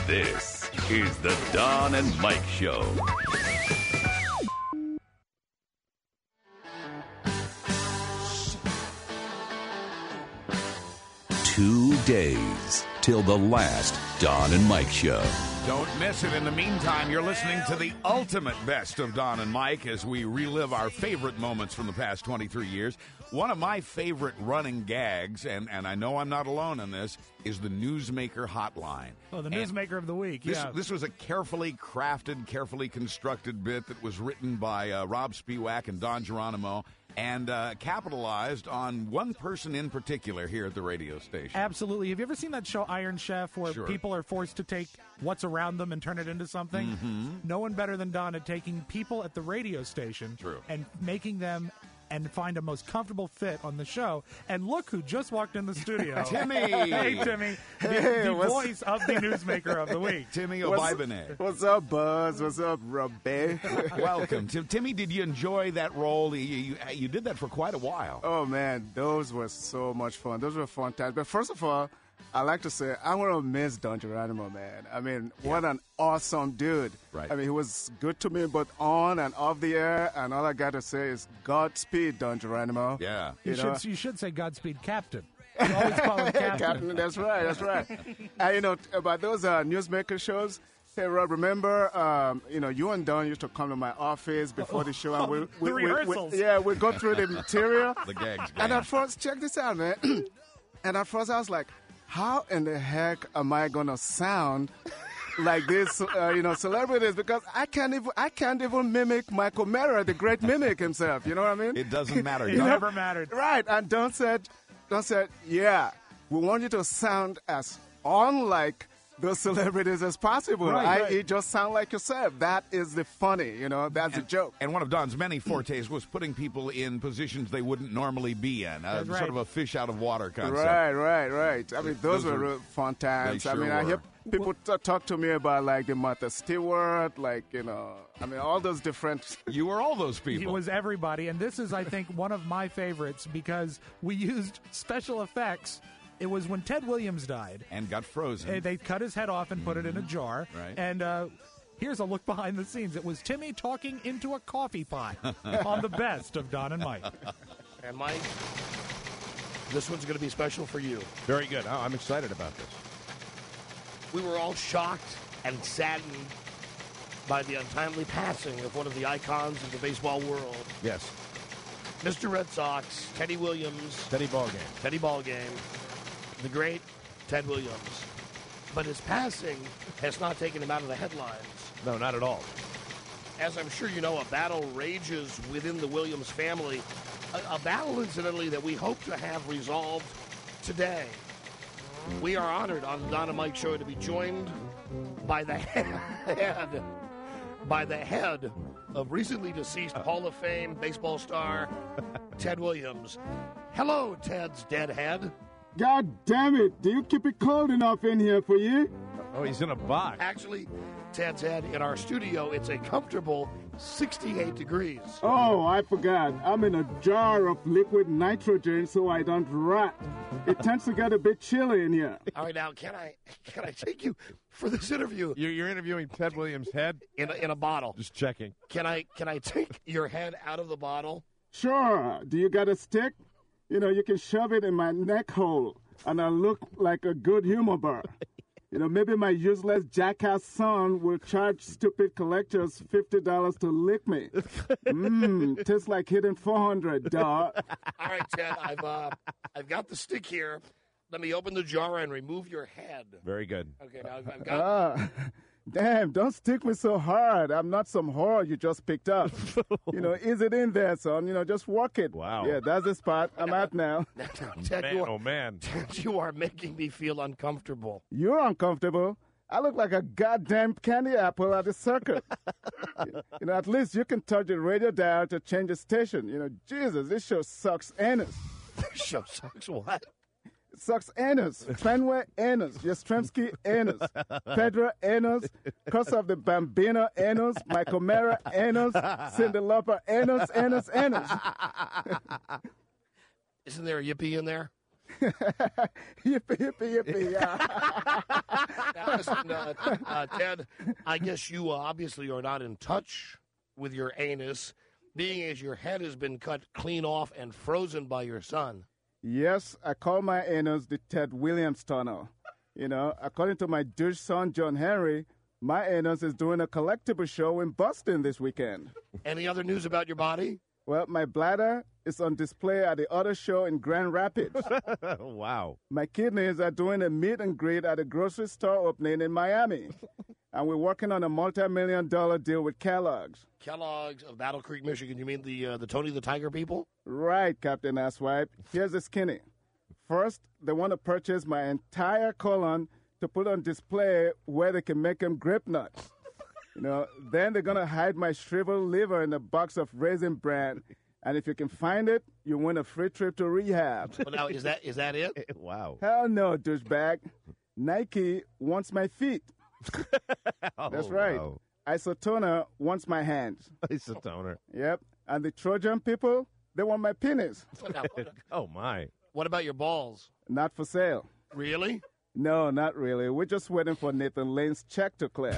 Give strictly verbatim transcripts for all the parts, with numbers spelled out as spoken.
This is the Don and Mike Show. Two days till the last Don and Mike Show. Don't miss it. In the meantime, you're listening to the ultimate best of Don and Mike as we relive our favorite moments from the past twenty-three years. One of my favorite running gags, and, and I know I'm not alone in this, is the Newsmaker Hotline. Oh, the And Newsmaker of the Week, This, yeah. this was a carefully crafted, carefully constructed bit that was written by uh, Rob Spiewak and Don Geronimo and uh, capitalized on one person in particular here at the radio station. Absolutely. Have you ever seen that show Iron Chef where Sure. people are forced to take what's around them and turn it into something? Mm-hmm. No one better than Don at taking people at the radio station True. and making them and find a most comfortable fit on the show. And look who just walked in the studio. Timmy! Hey, Timmy. The, Hey, the what's- voice of the Newsmaker of the Week. Timmy What's, Obibane. what's up, Buzz? What's up, Robbie? Welcome. Tim, Timmy, did you enjoy that role? You, you, you did that for quite a while. Oh, man, those were so much fun. Those were fun times. But first of all, I like to say I want to miss Don Geronimo, man. I mean, what an awesome dude. Right. I mean, he was good to me both on and off the air. And all I got to say is Godspeed, Don Geronimo. Yeah. You, You know? should, you should say Godspeed, Captain. You always call him Captain. Captain, that's right, that's right. And, you know, about those uh, Newsmaker shows, hey, Rob, remember, um, you know, you and Don used to come to my office before the show. And we, The we, we, we, rehearsals. yeah, we go through the material. The gags. And gang. at first, check this out, man. And at first, I was like, how in the heck am I going to sound like this, uh, you know, celebrities? Because I can't even, I can't even mimic Michael Mara, the great mimic himself. You know what I mean? It doesn't matter. It Don. never mattered. Right. And Don said, Don said, yeah, we want you to sound as unlike those celebrities as possible. Right, I, right. You just sound like yourself. That is the funny, you know, that's a joke. And one of Don's many fortes was putting people in positions they wouldn't normally be in. Uh, That's right. Sort of a fish out of water concept. Right, right, right. I mean, those, Those were were- real fun times. they I sure mean, I hear were. people t- talk to me about like the Martha Stewart, like, you know, I mean, all those different. You were all those He people. was everybody, and this is, I think, one of my favorites because we used special effects. It was when Ted Williams died. and got frozen. Uh, They cut his head off and put it in a jar. Right. And uh, here's a look behind the scenes. It was Timmy talking into a coffee pot on the best of Don and Mike. And Mike, this one's going to be special for you. Very good. Oh, I'm excited about this. We were all shocked and saddened by the untimely passing of one of the icons of the baseball world, Yes. Mister Red Sox, Teddy Williams, Steady ball game. Teddy Ballgame, the great Ted Williams. But his passing has not taken him out of the headlines. No, not at all. As I'm sure you know, a battle rages within the Williams family. A, a battle, incidentally, that we hope to have resolved today. We are honored on the Don and Mike Show to be joined by the head, by the head of recently deceased Hall of Fame baseball star Ted Williams. Hello, Ted's dead head. God damn it! Do you keep it cold enough in here for you? Oh, he's in a box. Actually, Ted's head in our studio, it's a comfortable sixty-eight degrees. Oh, I forgot. I'm in a jar of liquid nitrogen so I don't rot. It tends to get a bit chilly in here. All right, now can I can I take you for this interview You're, you're interviewing Ted Williams' head? in a, in a bottle? Just checking. Can I can I take your head out of the bottle? Sure. Do you got a stick? You know, you can shove it in my neck hole, and I'll look like a good humor bar. You know, maybe my useless jackass son will charge stupid collectors fifty dollars to lick me. Mmm, tastes like hitting four hundred, dog. All right, Ted, I've uh, I've got the stick here. Let me open the jar and remove your head. Very good. Okay, now I've, I've got. Ah, damn, don't stick me so hard. I'm not some whore you just picked up. You know, ease it in there, son. You know, just work it. Wow. Yeah, that's the spot. I'm at now. Now, Ted, Man, you are, oh, man. Ted, you are making me feel uncomfortable. You're uncomfortable. I look like a goddamn candy apple at the circuit. You know, at least you can touch the radio dial to change the station. You know, Jesus, this show sucks anus. This show sucks. What? It sucks anus. Fenway anus. Yastrzemski anus. Pedro anus. Curse of the Bambino anus. Michael Mara anus. Cyndi Lauper anus, anus, anus. Isn't there a yippee in there? Yippee, yippee, yippee. Yeah. Listen, uh, uh, Ted, I guess you uh, obviously are not in touch with your anus, being as your head has been cut clean off and frozen by your son. Yes, I call my anus the Ted Williams tunnel. You know, according to my douche son, John Henry, my anus is doing a collectible show in Boston this weekend. Any other news about your body? Well, my bladder is on display at the other show in Grand Rapids. Wow. My kidneys are doing a meet and greet at a grocery store opening in Miami. And we're working on a multi-million dollar deal with Kellogg's. Kellogg's of Battle Creek, Michigan. You mean the uh, the Tony the Tiger people? Right, Captain Asswipe. Here's the skinny. First, they want to purchase my entire colon to put on display where they can make them grape nuts. You know, then they're going to hide my shriveled liver in a box of Raisin Bran. And if you can find it, you win a free trip to rehab. Well, now, is that is that it? Wow. Hell no, douchebag. Nike wants my feet. That's right. Wow. Isotona wants my hands. Isotoner. Yep. And the Trojan people, they want my penis. Now, Oh, my. what about your balls? Not for sale. Really? No, not really. We're just waiting for Nathan Lane's check to clear.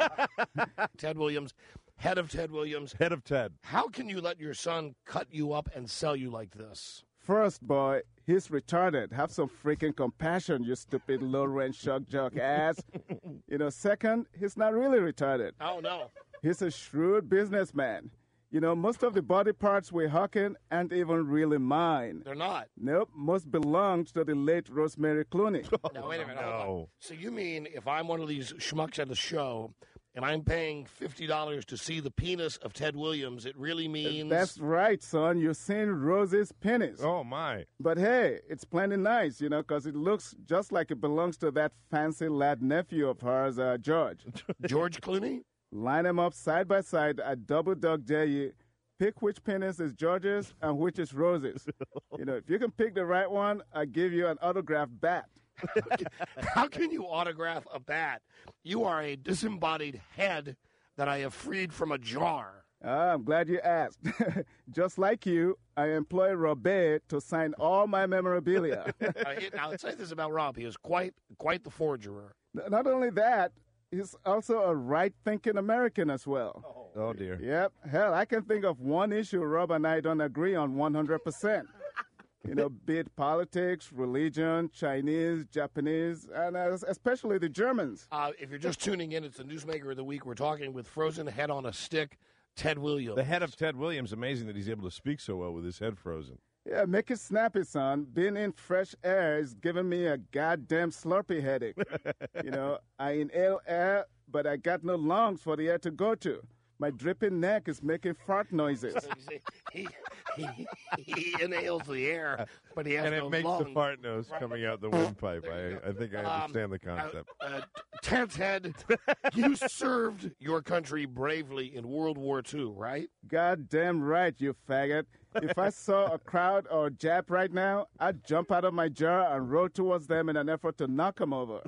Ted Williams, head of Ted Williams. Head of Ted. How can you let your son cut you up and sell you like this? First, boy, he's retarded. Have some freaking compassion, you stupid low-rent shock jock ass. You know, second, he's not really retarded. Oh, no. He's a shrewd businessman. You know, most of the body parts we're hawking aren't even really mine. They're not. Nope, most belonged to the late Rosemary Clooney. Now, wait a minute. hold on. No. So you mean if I'm one of these schmucks at a show and I'm paying fifty dollars to see the penis of Ted Williams, it really means... That's right, son. You've seen Rose's penis. Oh, my. But hey, it's plenty nice, you know, because it looks just like it belongs to that fancy lad nephew of hers, uh, George. George Clooney? Line them up side by side. I double dog dare you. Pick which penis is George's and which is Rose's. You know, if you can pick the right one, I give you an autographed bat. How can you autograph a bat? You are a disembodied head that I have freed from a jar. Ah, I'm glad you asked. Just like you, I employ Robert to sign all my memorabilia. Uh, he- now, let's say this about Rob. He is quite quite the forgerer. Not only that, he's also a right-thinking American as well. Oh, dear. Yep. Hell, I can think of one issue Rob and I don't agree on one hundred percent. You know, be it politics, religion, Chinese, Japanese, and uh, especially the Germans. Uh, if you're just tuning in, it's the Newsmaker of the Week. We're talking with frozen head on a stick, Ted Williams. The head of Ted Williams, amazing that he's able to speak so well with his head frozen. Yeah, make it snappy, son. Being in fresh air is giving me a goddamn slurpy headache. You know, I inhale air, but I got no lungs for the air to go to. My dripping neck is making fart noises. he, he, he inhales the air, but he has And no it makes lungs. the fart nose coming out the windpipe. I, I think I understand the concept. Uh, uh, Ted's head, you served your country bravely in World War Two, right? Goddamn right, you faggot. If I saw a crowd or a Jap right now, I'd jump out of my jar and roll towards them in an effort to knock them over.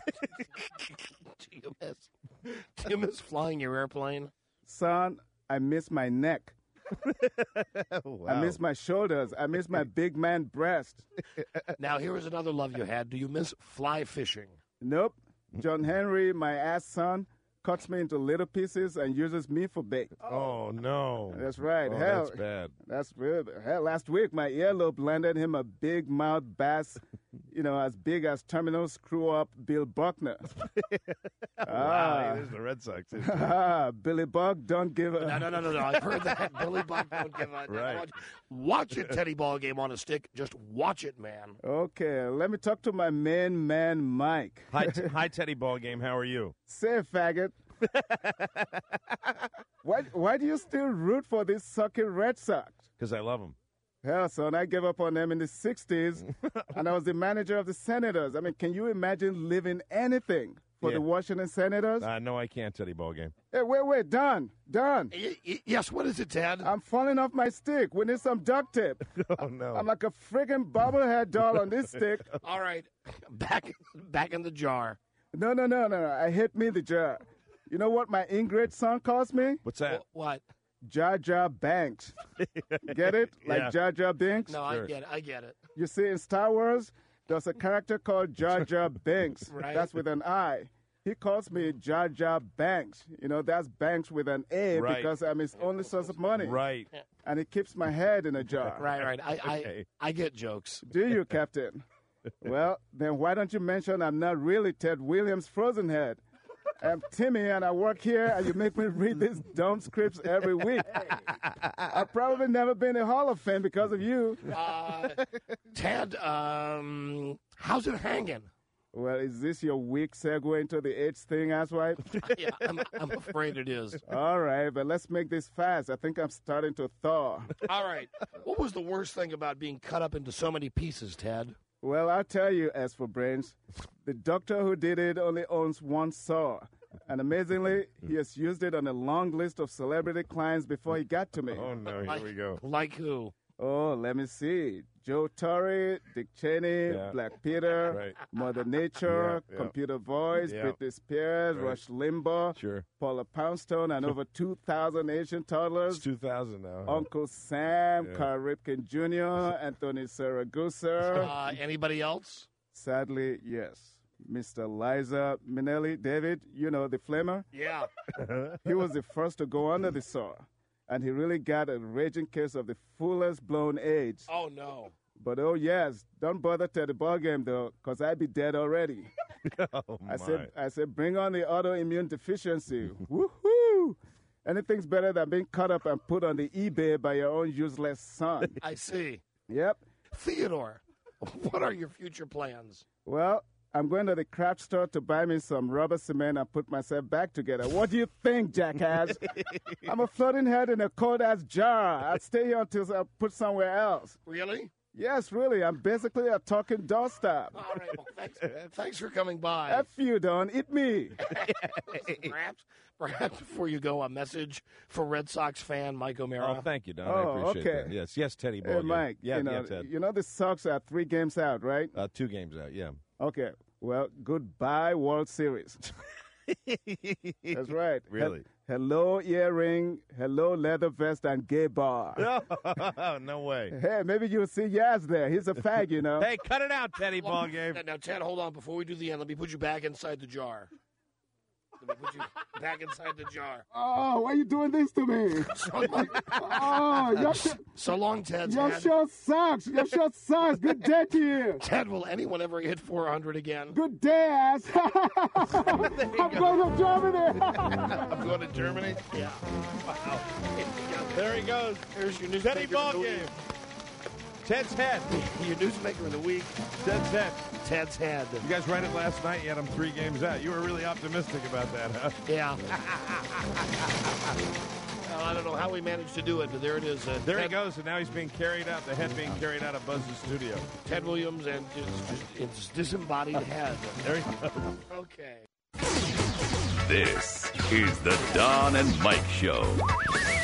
Do you miss, do you miss flying your airplane? Son, I miss my neck. Wow. I miss my shoulders. I miss my big man breast. Now, here is another love you had. Do you miss fly fishing? Nope. John Henry, my ass son, cuts me into little pieces and uses me for bait. Oh, no. That's right. Oh, Hell, that's bad. That's good. Hell, last week my earlobe landed him a big mouth bass, you know, as big as terminal screw up Bill Buckner. Wow, there's the Red Sox. isn't it? Ah, Billy Buck don't give a. No, no, no, no, no. I've heard that. Billy Buck don't give a. Right. Watch, watch it, Teddy Ball Game on a stick. Just watch it, man. Okay, let me talk to my main man, Mike. Hi, t- hi, Teddy Ball Game. How are you? Say, faggot. why, why do you still root for these sucking Red Sox? Because I love him. Hell, son, I gave up on them in the sixties, and I was the manager of the Senators. I mean, can you imagine living anything for Yeah. the Washington Senators? Uh, no, I can't, Teddy Ball Game. Hey, wait, wait, Don, Don. Y- y- yes, what is it, Ted? I'm falling off my stick. We need some duct tape. Oh, no. I'm like a friggin' bobblehead doll on this stick. All right, back back in the jar. No, no, no, no, no. I hate me the jar. You know what my ingrate son calls me? What's that? Wh- What? Jar Jar Banks. Get it? Like Yeah. Jar Jar Binks? No, I Sure. get it. I get it. You see, in Star Wars, there's a character called Jar Jar Binks. Right. That's with an I. He calls me Jar Jar Banks. You know, that's Banks with an A Right. because I'm his only source of money. Right. And it keeps my head in a jar. Right, right. I, Okay. I, I get jokes. Do you, Captain? Well, then why don't you mention I'm not really Ted Williams' frozen head? I'm Timmy, and I work here, and you make me read these dumb scripts every week. I've probably never been in the Hall of Fame because of you. Uh, Ted, um, how's it hanging? Well, is this your weak segue into the AIDS thing, asswipe? Yeah, I'm, I'm afraid it is. All right, but let's make this fast. I think I'm starting to thaw. All right. What was the worst thing about being cut up into so many pieces, Ted? Well, I'll tell you, as for brains, the doctor who did it only owns one saw. And amazingly, he has used it on a long list of celebrity clients before he got to me. Oh, no, here Like, we go. like who? Oh, let me see. Joe Torre, Dick Cheney, Yeah. Black Peter, Right. Mother Nature, Yeah, yeah. Computer Voice, Yeah. Britney Spears, Right. Rush Limbaugh, Sure. Paula Poundstone, and over two thousand Asian It's toddlers. two thousand now. huh? Uncle Sam, Yeah. Carl Ripken Junior, Anthony Saragusa. Uh, anybody else? Sadly, yes. Mister Liza Minnelli, David, you know, the flamer. Yeah. He was the first to go under the saw. And he really got a raging case of the fullest blown AIDS. Oh, no. But oh, yes, don't bother to the ball game, though, because I'd be dead already. Oh, my. I said, I said, bring on the autoimmune deficiency. Woohoo! Anything's better than being cut up and put on the eBay by your own useless son. I see. Yep. Theodore, what are your future plans? Well, I'm going to the craft store to buy me some rubber cement and put myself back together. What do you think, jackass? I'm a floating head in a cold-ass jar. I'll stay here until I put somewhere else. Really? Yes, really. I'm basically a talking doorstop. All right. Well, thanks, thanks for coming by. F you, Don. Eat me. perhaps, perhaps before you go, a message for Red Sox fan Mike O'Mara. Oh, thank you, Don. Oh, I appreciate okay. that. Yes, yes, Teddy Hey, Ball. Mike. Yeah, you know, yeah, Ted. you know the Sox are three games out, right? Uh, two games out, yeah. Okay. Well, goodbye, World Series. That's right. Really? He- hello, earring. Hello, leather vest and gay bar. No way. Hey, maybe you'll see Yaz there. He's a fag, you know. Hey, cut it out, Teddy Ball game. Now, now, Ted, hold on. Before we do the end, let me put you back inside the jar. Let me put you back inside the jar. Oh, why are you doing this to me? So long, Oh, your, sh- so long Ted. your Ted. shirt sucks. Your shirt sucks. Good day to you. Ted, will anyone ever hit four hundred again? Good day, ass. I'm going to Germany. I'm going to Germany? Yeah. Wow. There he goes. There's your Teddy newspaper Ball of the game. week. Ted's head. Your newsmaker of the week, Ted's head. Ted's head. You guys read it last night. You had him three games out. You were really optimistic about that, huh? Yeah. Well, I don't know how we managed to do it, but there it is. Uh, There he Ted, goes, and now he's being carried out. The head being carried out of Buzz's studio. Ted Williams and his, his disembodied head. There he goes. Okay. This is the Don and Mike Show.